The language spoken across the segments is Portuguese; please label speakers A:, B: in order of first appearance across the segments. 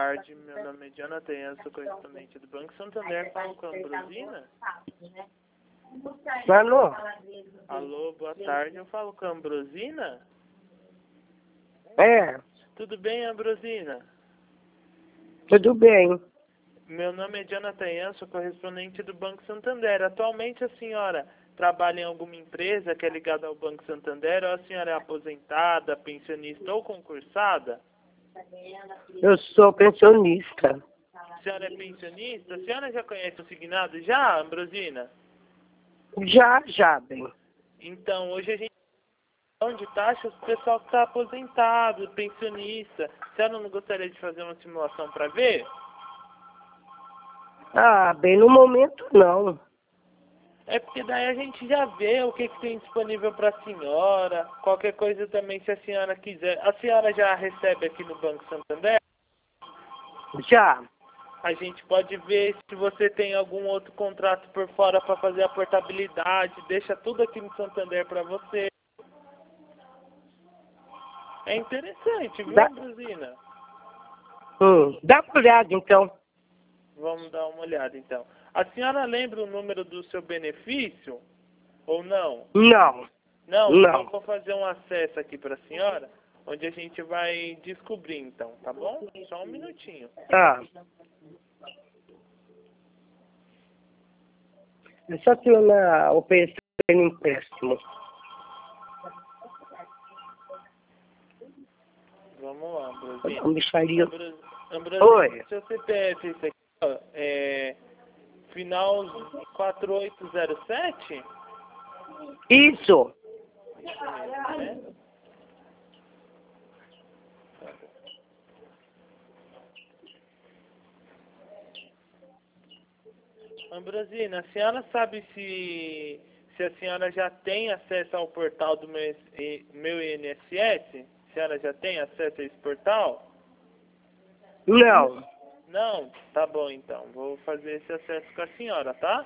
A: tarde, meu nome é Jonathan, eu sou correspondente do Banco Santander, falo com a Ambrosina.
B: Alô?
A: Alô, boa tarde, eu falo com a Ambrosina?
B: É,
A: Tudo bem, Ambrosina?
B: tudo bem.
A: Meu nome é Jonathan, eu sou correspondente do Banco Santander. Atualmente a senhora trabalha em alguma empresa que é ligada ao Banco Santander, ou a senhora é aposentada, pensionista ou concursada?
B: Eu sou pensionista.
A: A senhora é pensionista? A senhora já conhece o Signado já, Ambrosina?
B: Já, bem.
A: Então, hoje a gente de taxas o pessoal que está aposentado, pensionista. A senhora não gostaria de fazer uma simulação para ver?
B: Ah, bem, no momento não.
A: É porque daí a gente já vê o que tem disponível para a senhora. Qualquer coisa também, se a senhora quiser. A senhora já recebe aqui no Banco Santander?
B: Já.
A: A gente pode ver se você tem algum outro contrato por fora para fazer a portabilidade. Deixa tudo aqui no Santander para você. É interessante, viu, Ambrosina?
B: Dá uma olhada, então.
A: Vamos dar uma olhada, então. A senhora lembra o número do seu benefício? Ou não?
B: Não.
A: Não?
B: Não.
A: Então eu vou fazer um acesso aqui para a senhora, onde a gente vai descobrir, então, tá bom? Só um minutinho.
B: Tá. É só que eu na oferecendo empréstimo.
A: Vamos lá, Ambrosina.
B: Uma bicharia.
A: Ambrosina,
B: Oi.
A: seu CPF, esse aqui, ó, final 4807?
B: Isso.
A: Isso mesmo, né? Ambrosina, a senhora sabe se a senhora já tem acesso ao portal do meu INSS? A senhora já tem acesso a esse portal?
B: Não.
A: Não? Tá bom então. Vou fazer esse acesso com a senhora, tá?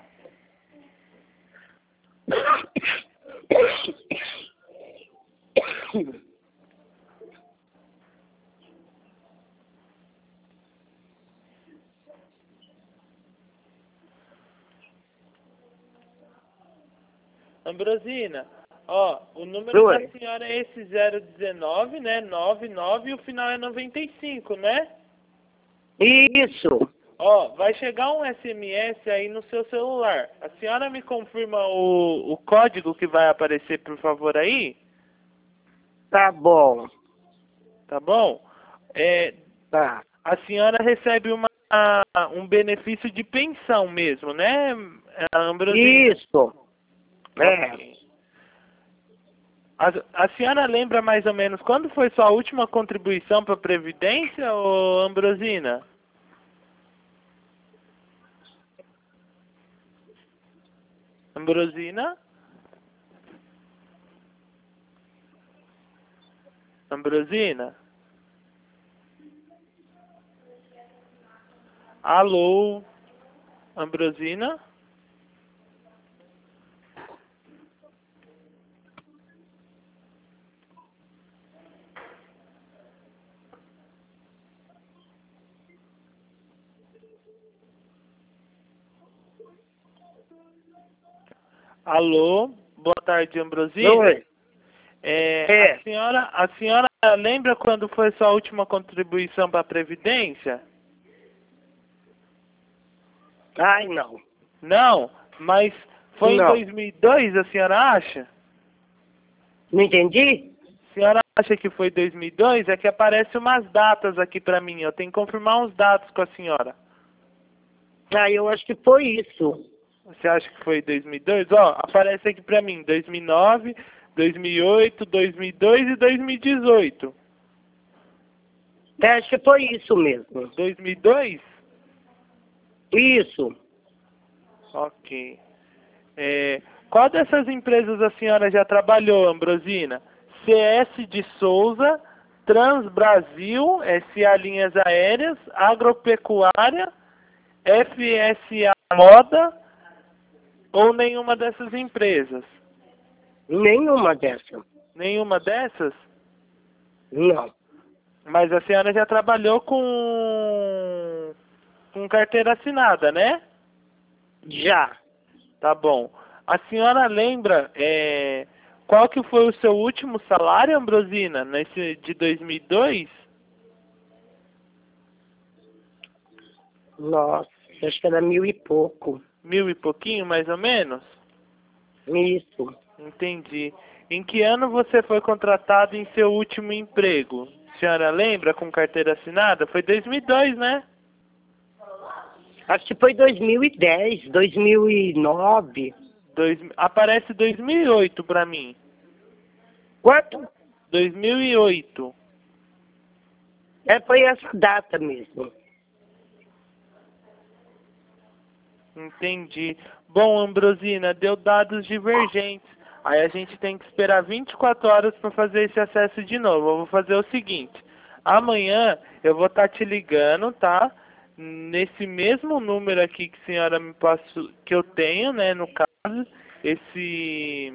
A: Ambrosina, ó, o número
B: Oi.
A: da senhora é esse 019, né? 99 e o final é 95, né?
B: Isso.
A: Ó, vai chegar um SMS aí no seu celular. A senhora me confirma o código que vai aparecer, por favor, aí?
B: Tá bom.
A: Tá bom?
B: Tá.
A: A senhora recebe um benefício de pensão mesmo, né, Ambrosina?
B: Isso. É.
A: Ok. A senhora lembra mais ou menos quando foi sua última contribuição para a Previdência, ô Ambrosina? Ambrosina? Ambrosina? Alô? Ambrosina? Alô? Boa tarde, Ambrosina.
B: Oi.
A: A senhora lembra quando foi sua última contribuição para a Previdência?
B: Ai, não.
A: Não, mas foi em
B: Não.
A: 2002, a senhora acha?
B: Não entendi?
A: A senhora acha que foi 2002? É que aparecem umas datas aqui para mim. Eu tenho que confirmar uns dados com a senhora.
B: Ah, eu acho que foi isso.
A: Você acha que foi 2002? Ó, aparece aqui para mim 2009, 2008, 2002 e 2018.
B: Acho que foi isso mesmo.
A: 2002?
B: Isso.
A: Ok. Qual dessas empresas a senhora já trabalhou, Ambrosina? CS de Souza, Transbrasil, SA Linhas Aéreas, Agropecuária, FSA Moda ou nenhuma dessas empresas?
B: Nenhuma dessa.
A: Nenhuma dessas?
B: Não.
A: Mas a senhora já trabalhou com carteira assinada, né?
B: Já.
A: Tá bom. A senhora lembra qual que foi o seu último salário, Ambrosina, nesse de 2002?
B: Nossa, acho que era 1000 e pouco.
A: 1000 e pouquinho, mais ou menos?
B: Isso.
A: Entendi. Em que ano você foi contratado em seu último emprego? A senhora lembra, com carteira assinada? Foi 2002, né?
B: Acho que foi 2010, 2009.
A: Aparece 2008 pra mim.
B: Quanto?
A: 2008.
B: Foi essa data mesmo.
A: Entendi. Bom, Ambrosina, deu dados divergentes. Aí a gente tem que esperar 24 horas para fazer esse acesso de novo. Eu vou fazer o seguinte. Amanhã eu vou estar te ligando, tá? Nesse mesmo número aqui que a senhora me passou, que eu tenho, né, no caso, esse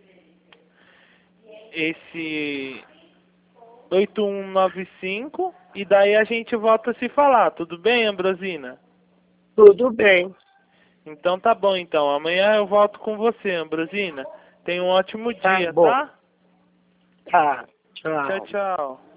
A: 8195, e daí a gente volta a se falar. Tudo bem, Ambrosina?
B: Tudo bem.
A: Então tá bom, então. Amanhã eu volto com você, Ambrosina. Tenha um ótimo
B: Tá
A: dia,
B: bom.
A: tá?
B: Tá.
A: Tchau,
B: Tchau.
A: tchau.